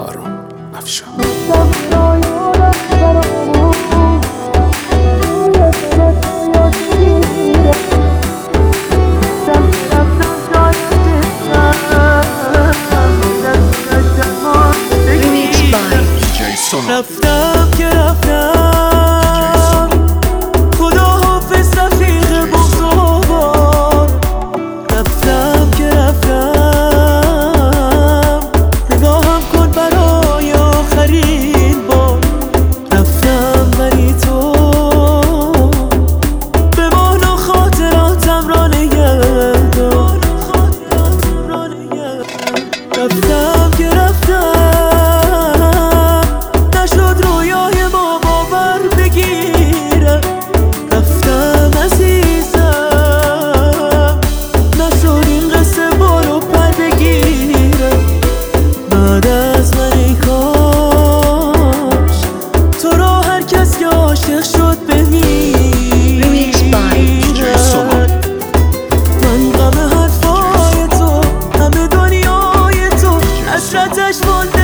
هارون افشار. رفتم که رفتم، خدا حافظ رفیق بزرگوار. رفتم که رفتم، نگاهم کن برای آخرین بار. رفتم ولی تو بمان و خاطراتم را نگه دار. رفتم که رفتم، عاشق شد بمیره. من غم حرفای تو، همه دنیای تو، حسرتش مونده